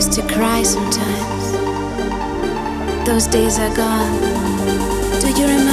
used to cry sometimes. Those days are gone. Do you remember?